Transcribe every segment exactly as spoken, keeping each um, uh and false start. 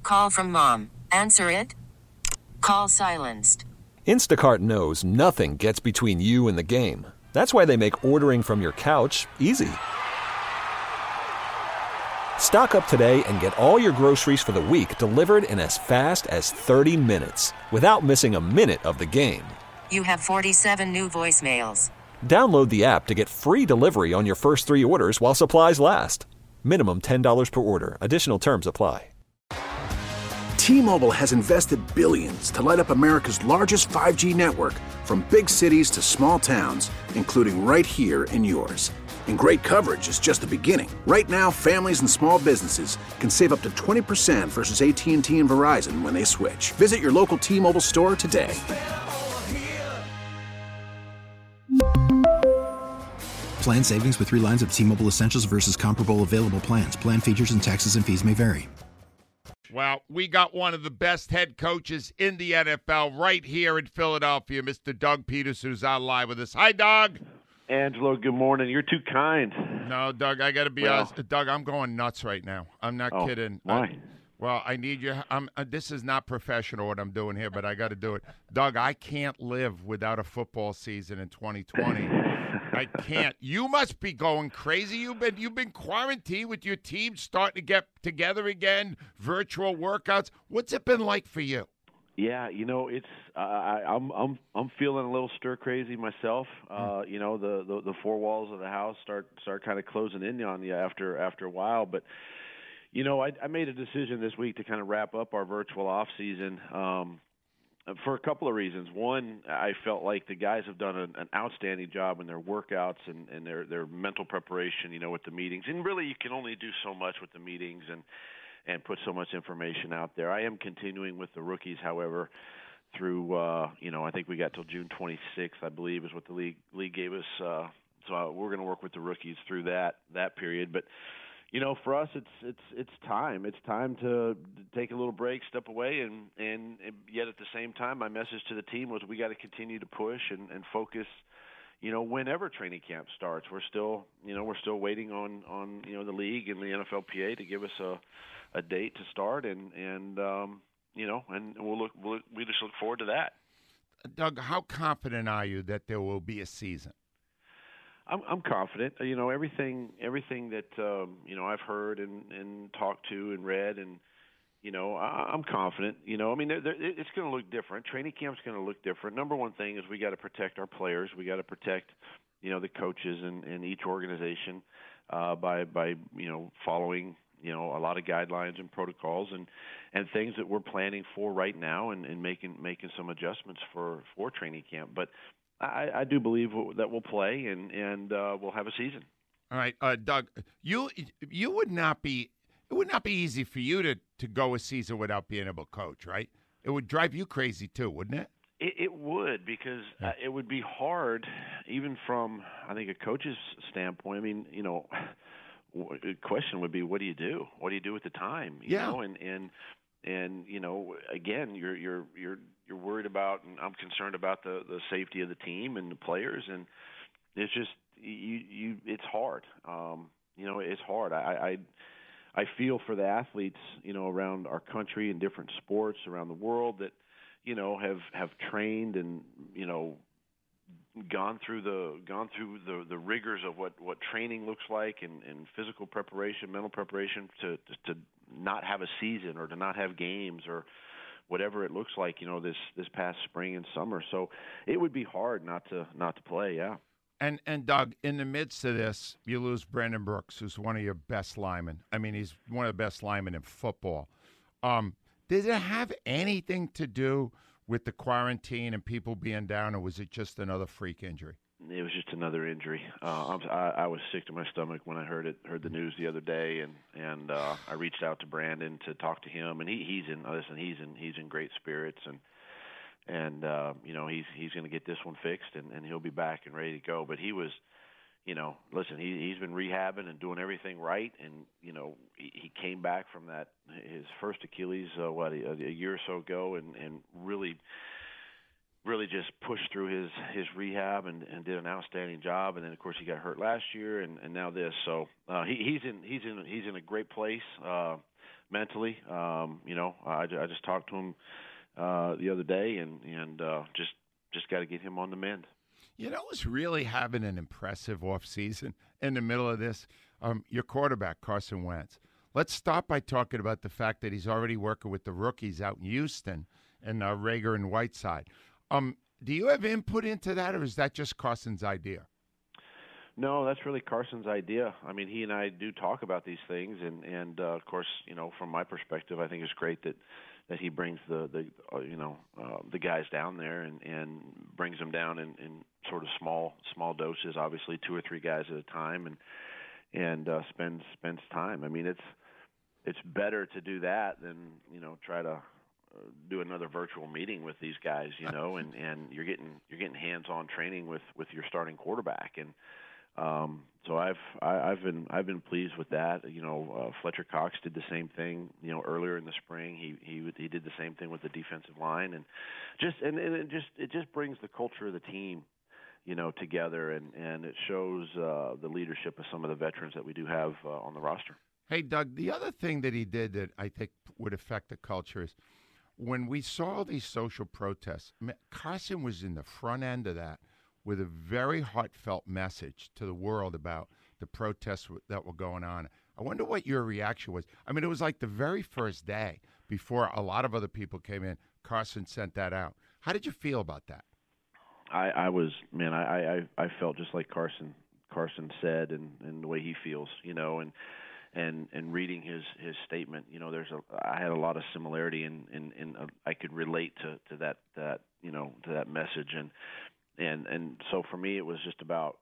Call from mom. Answer it. Call silenced. Instacart knows nothing gets between you and the game. That's why they make ordering from your couch easy. Stock up today and get all your groceries for the week delivered in as fast as thirty minutes without missing a minute of the game. You have forty-seven new voicemails. Download the app to get free delivery on your first three orders while supplies last. Minimum ten dollars per order. Additional terms apply. T-Mobile has invested billions to light up America's largest five G network, from big cities to small towns, including right here in yours. And great coverage is just the beginning. Right now, families and small businesses can save up to twenty percent versus A T and T and Verizon when they switch. Visit your local T-Mobile store today. Plan savings with three lines of T-Mobile Essentials versus comparable available plans. Plan features and taxes and fees may vary. Well, we got one of the best head coaches in the N F L right here in Philadelphia, Mister Doug Peters, who's on live with us. Hi, Doug. Angelo, good morning. You're too kind. No, Doug, I got to be well, honest. Doug, I'm going nuts right now. I'm not oh, kidding. Why? I, well, I need you. I'm, uh, this is not professional what I'm doing here, but I got to do it. Doug, I can't live without a football season in twenty twenty. I can't. You must be going crazy. You've been you've been quarantined with your team starting to get together again, virtual workouts. What's it been like for you? Yeah, you know, it's uh, I, I'm I'm I'm feeling a little stir crazy myself. Uh, you know, the, the the four walls of the house start start kind of closing in on you after after a while. But you know, I, I made a decision this week to kind of wrap up our virtual off season. Um, For a couple of reasons. One, I felt like the guys have done an, an outstanding job in their workouts and, and their, their mental preparation, you know, with the meetings. And really, you can only do so much with the meetings and, and put so much information out there. I am continuing with the rookies, however, through, uh, you know, I think we got till June twenty-sixth, I believe, is what the league league gave us. Uh, so uh, we're going to work with the rookies through that that period. But you know, for us, it's it's it's time. It's time to take a little break, step away, and, and, and yet at the same time, my message to the team was we got to continue to push and, and focus. You know, whenever training camp starts, we're still you know we're still waiting on, on you know the league and the N F L P A to give us a, a date to start, and and um, you know, and we'll look we'll, we just look forward to that. Doug, how confident are you that there will be a season? I'm, I'm confident. You know, everything everything that um, you know I've heard and, and talked to and read, and you know I, I'm confident. You know, I mean, they're, they're, it's going to look different. Training camp's going to look different. Number one thing is we got to protect our players. We got to protect, you know, the coaches and, and each organization uh, by by you know following you know a lot of guidelines and protocols and, and things that we're planning for right now, and, and making making some adjustments for, for training camp, but. I, I do believe that we'll play and and uh, we'll have a season. All right, uh, Doug, you you would not be it would not be easy for you to, to go a season without being able to coach, right? It would drive you crazy too, wouldn't it? It, it would because yeah. uh, it would be hard, even from I think a coach's standpoint. I mean, you know, the question would be, what do you do? What do you do with the time? You yeah. know, and and and you know, again, you're you're you're. You're worried about, and I'm concerned about the, the safety of the team and the players, and it's just you. You, it's hard. Um, you know, it's hard. I, I, I feel for the athletes, you know, around our country and different sports around the world that, you know, have, have trained and you know, gone through the gone through the, the rigors of what, what training looks like and, and physical preparation, mental preparation to to not have a season or to not have games or whatever it looks like, you know, this, this past spring and summer. So it would be hard not to not to play, yeah. And and Doug, in the midst of this, you lose Brandon Brooks, who's one of your best linemen. I mean, he's one of the best linemen in football. Um, did it have anything to do with the quarantine and people being down, or was it just another freak injury? It was just another injury. Uh, I, I was sick to my stomach when I heard it, heard the news the other day, and and uh, I reached out to Brandon to talk to him, and he, he's in. Listen, he's in he's in great spirits, and and uh, you know he's he's going to get this one fixed, and, and he'll be back and ready to go. But he was, you know, listen, he he's been rehabbing and doing everything right, and you know he, he came back from that his first Achilles uh, what a, a year or so ago, and and really. really just pushed through his, his rehab and, and did an outstanding job. And then, of course, he got hurt last year, and, and now this. So uh, he, he's in he's in he's in a great place. Uh, mentally. Um, you know, I, I just talked to him uh, the other day, and and uh, just just got to get him on the mend. You know who's really having an impressive offseason in the middle of this? Um, your quarterback, Carson Wentz. Let's start by talking about the fact that he's already working with the rookies out in Houston and uh, Rager and Whiteside. Um, do you have input into that, or is that just Carson's idea? No, that's really Carson's idea. I mean, he and I do talk about these things, and and uh, of course, you know, from my perspective, I think it's great that that he brings the the uh, you know uh, the guys down there and and brings them down in, in sort of small small doses, obviously two or three guys at a time, and and uh, spends spends time. I mean, it's it's better to do that than you know try to uh, do another virtual meeting with these guys, you know, and, and you're getting you're getting hands-on training with, with your starting quarterback, and um, so I've I, I've been I've been pleased with that. You know, uh, Fletcher Cox did the same thing. You know, earlier in the spring, he he he did the same thing with the defensive line, and just and, and it just it just brings the culture of the team, you know, together, and and it shows uh, the leadership of some of the veterans that we do have uh, on the roster. Hey, Doug, the other thing that he did that I think would affect the culture is when we saw these social protests, Carson was in the front end of that with a very heartfelt message to the world about the protests that were going on. I wonder what your reaction was. I mean, it was like the very first day before a lot of other people came in, Carson sent that out. How did you feel about that? I, I was, man, I, I, I felt just like Carson Carson said, and, and the way he feels, you know, and and and reading his his statement, you know, there's a I had a lot of similarity, in in, in a, I could relate to, to that that you know to that message, and and and so for me it was just about,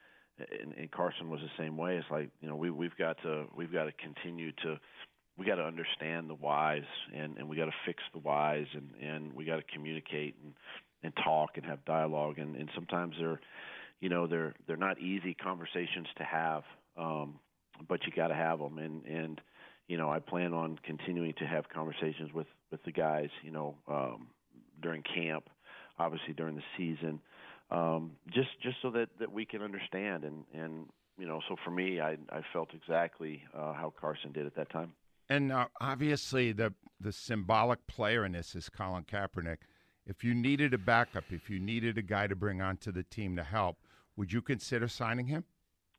and, and Carson was the same way. It's like, you know, we we've got to we've got to continue to we got to understand the whys, and, and we got to fix the whys, and, and we got to communicate and, and talk and have dialogue, and, and sometimes they're you know they're they're not easy conversations to have. Um, but you got to have them, and and you know I plan on continuing to have conversations with, with the guys, you know, um, during camp, obviously during the season, um, just just so that, that we can understand, and, and you know so for me I I felt exactly uh, how Carson did at that time. And uh, obviously the the symbolic player in this is Colin Kaepernick. If you needed a backup, if you needed a guy to bring onto the team to help, would you consider signing him?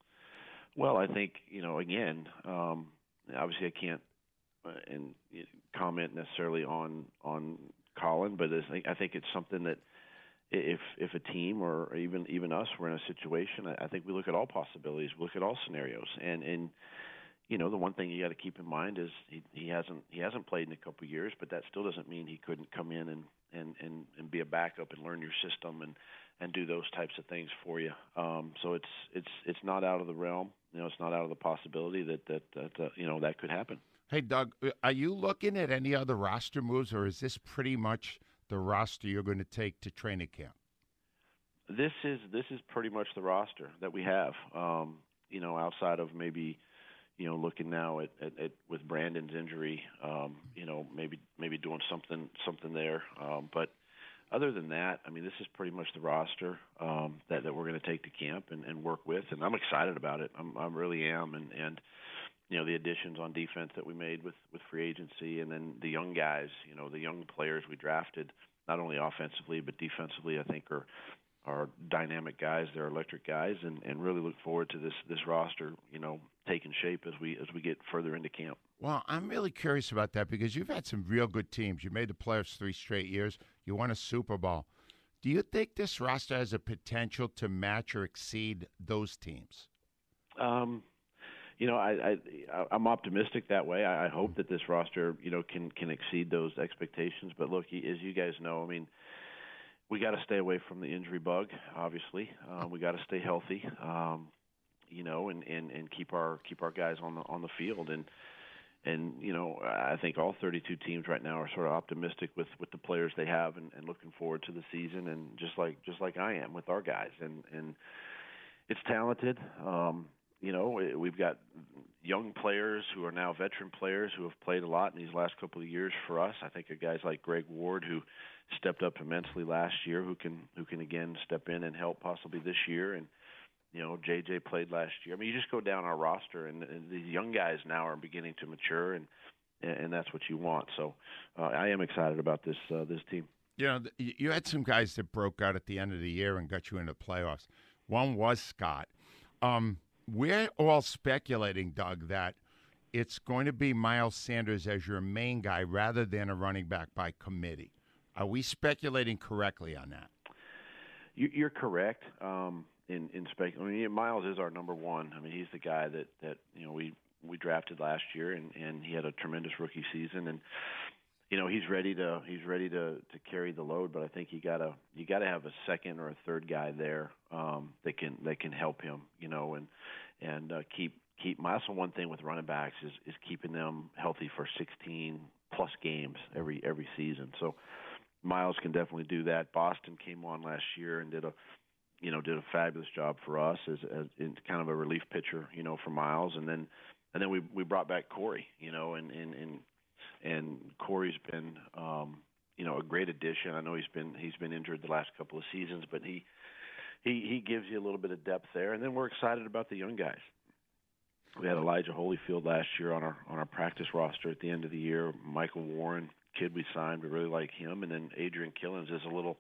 Well, I think, you know, again, um, obviously I can't uh, and comment necessarily on on Colin, but I think it's something that if if a team or even even us were in a situation, I think we look at all possibilities, we look at all scenarios, and and you know the one thing you got to keep in mind is he, he hasn't he hasn't played in a couple of years, but that still doesn't mean he couldn't come in and and and, and be a backup and learn your system and. and do those types of things for you. Um, so it's it's it's not out of the realm. You know, it's not out of the possibility that that, that uh, you know that could happen. Hey, Doug, are you looking at any other roster moves, or is this pretty much the roster you're going to take to training camp? This is this is pretty much the roster that we have. Um, you know, outside of maybe you know looking now at, at, at with Brandon's injury, um, you know maybe maybe doing something something there, um, but. Other than that, I mean, this is pretty much the roster um, that, that we're going to take to camp and, and work with, and I'm excited about it. I'm, I really am, and, and you know the additions on defense that we made with, with free agency, and then the young guys, you know, the young players we drafted, not only offensively but defensively, I think are are dynamic guys. They're electric guys, and, and really look forward to this this roster, you know, taking shape as we as we get further into camp. Well, I'm really curious about that because you've had some real good teams. You made the playoffs three straight years. You won a Super Bowl. Do you think this roster has a potential to match or exceed those teams? Um, you know, I, I I'm optimistic that way. I, I hope that this roster, you know, can can exceed those expectations. But look, as you guys know, I mean, we got to stay away from the injury bug. Obviously, uh, we got to stay healthy. Um, you know, and, and, and keep our keep our guys on the on the field and. And, you know, I think all thirty-two teams right now are sort of optimistic with, with the players they have and, and looking forward to the season, and just like just like I am with our guys. And, and it's talented. Um, you know, we've got young players who are now veteran players who have played a lot in these last couple of years for us. I think of guys like Greg Ward, who stepped up immensely last year, who can who can again step in and help possibly this year. And you know, J J played last year. I mean, you just go down our roster, and, and these young guys now are beginning to mature, and and, and that's what you want. So uh, I am excited about this uh, this team. You know, you had some guys that broke out at the end of the year and got you into the playoffs. One was Scott. Um, we're all speculating, Doug, that it's going to be Miles Sanders as your main guy rather than a running back by committee. Are we speculating correctly on that? You, you're correct. Um, in in spec, I mean, Miles is our number one. I mean, he's the guy that, that you know we, we drafted last year, and, and he had a tremendous rookie season, and you know he's ready to he's ready to, to carry the load. But I think you gotta you gotta have a second or a third guy there um, that can that can help him. You know, and and uh, keep. Keep Miles. One thing with running backs is, is keeping them healthy for sixteen plus games every every season. So Miles can definitely do that. Boston came on last year and did a you know did a fabulous job for us as, as in kind of a relief pitcher, you know, for Miles. And then and then we we brought back Corey, you know, and and and, and Corey's been um, you know a great addition. I know he's been he's been injured the last couple of seasons, but he he he gives you a little bit of depth there. And then we're excited about the young guys. We had Elijah Holyfield last year on our on our practice roster at the end of the year. Michael Warren, kid we signed, we really like him, and then Adrian Killens is a little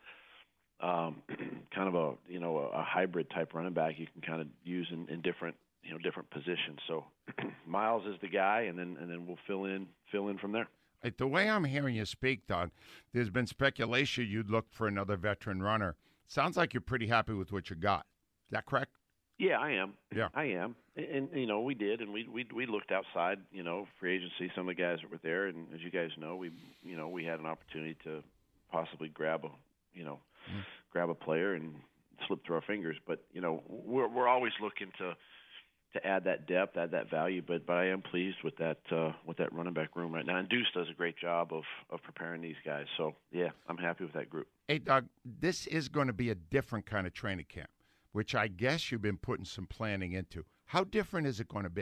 um, kind of a you know a, a hybrid type running back you can kind of use in, in different you know different positions. So Miles is the guy, and then and then we'll fill in fill in from there. Right, the way I'm hearing you speak, Doug, there's been speculation you'd look for another veteran runner. Sounds like you're pretty happy with what you got. Is that correct? Yeah, I am. Yeah, I am, and, and you know we did, and we we we looked outside, you know, free agency. Some of the guys that were there, and as you guys know, we you know we had an opportunity to possibly grab a you know mm. grab a player and slip through our fingers. But you know we're we're always looking to to add that depth, add that value. But but I am pleased with that uh, with that running back room right now. And Deuce does a great job of of preparing these guys. So yeah, I'm happy with that group. Hey, Doug, this is going to be a different kind of training camp, which I guess you've been putting some planning into. How different is it going to be?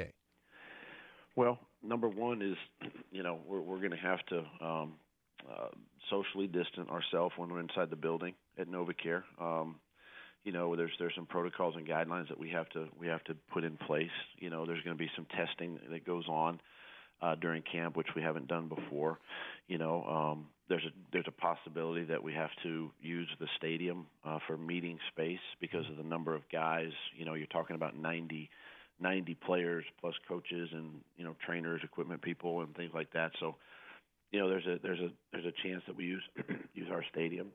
Well, number one is, you know, we're, we're going to have to um, uh, socially distance ourselves when we're inside the building at NovaCare. Um, you know, there's there's some protocols and guidelines that we have to we have to put in place. You know, there's going to be some testing that goes on uh, during camp, which we haven't done before. You know, um, there's a there's a possibility that we have to use the stadium uh, for meeting space because of the number of guys. You know, you're talking about ninety, ninety players plus coaches and you know trainers, equipment people, and things like that. So, you know, there's a there's a there's a chance that we use use our stadium.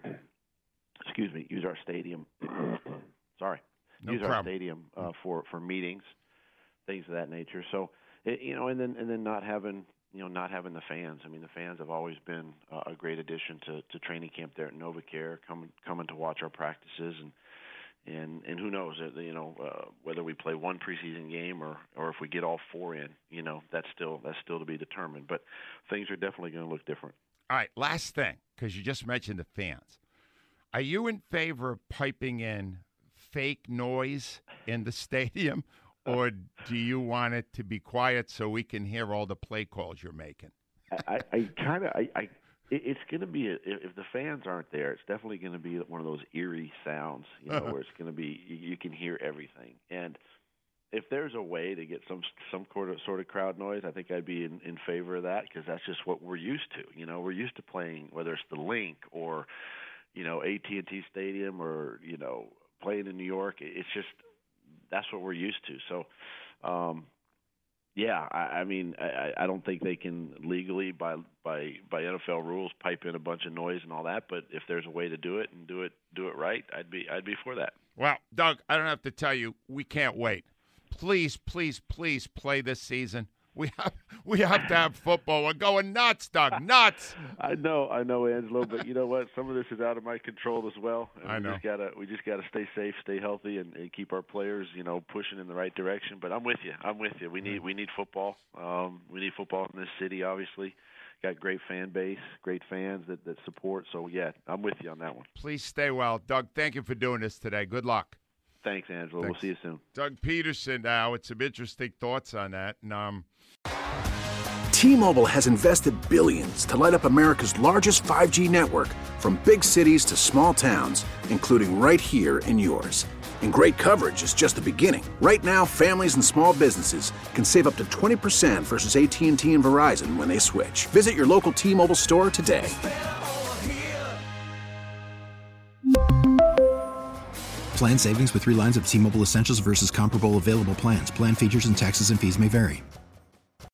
Excuse me, use our stadium. Sorry, no use problem. our stadium uh, for for meetings, things of that nature. So, it, you know, and then and then not having. You know, not having the fans. I mean, the fans have always been uh, a great addition to, to training camp there at NovaCare, coming coming to watch our practices, and and and who knows, uh, you know, uh, whether we play one preseason game or, or if we get all four in, you know, that's still that's still to be determined. But things are definitely going to look different. All right, last thing, because you just mentioned the fans. Are you in favor of piping in fake noise in the stadium? Or do you want it to be quiet so we can hear all the play calls you're making? I, I kind of, I, I, it's going to be a, if the fans aren't there, it's definitely going to be one of those eerie sounds, you know, where it's going to be you, you can hear everything. And if there's a way to get some some sort of sort of crowd noise, I think I'd be in, in favor of that because that's just what we're used to. You know, we're used to playing whether it's the Link or you know A T and T Stadium or you know playing in New York. It's just that's what we're used to. So, um, yeah, I, I mean, I, I don't think they can legally, by by by N F L rules, pipe in a bunch of noise and all that. But if there's a way to do it and do it do it right, I'd be I'd be for that. Well, Doug, I don't have to tell you, we can't wait. Please, please, please play this season. We have we have to have football. We're going nuts, Doug, nuts. I know, I know, Angelo, but you know what? Some of this is out of my control as well. And I know. We just gotta we just gotta stay safe, stay healthy, and, and keep our players, you know, pushing in the right direction. But I'm with you. I'm with you. We need we need football. Um, we need football in this city. Obviously, got great fan base, great fans that, that support. So yeah, I'm with you on that one. Please stay well, Doug. Thank you for doing this today. Good luck. Thanks, Angelo. Thanks. We'll see you soon. Doug Peterson now. It's some interesting thoughts on that. And, um, T-Mobile has invested billions to light up America's largest five G network from big cities to small towns, including right here in yours. And great coverage is just the beginning. Right now, families and small businesses can save up to twenty percent versus A T and T and Verizon when they switch. Visit your local T-Mobile store today. Plan savings with three lines of T-Mobile Essentials versus comparable available plans. Plan features and taxes and fees may vary.